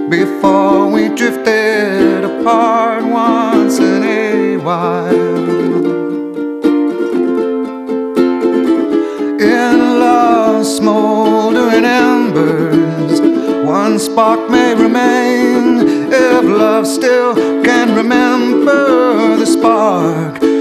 before we drifted apart once in a while. In love's smoldering embers, one spark may remain. If love still can remember the spark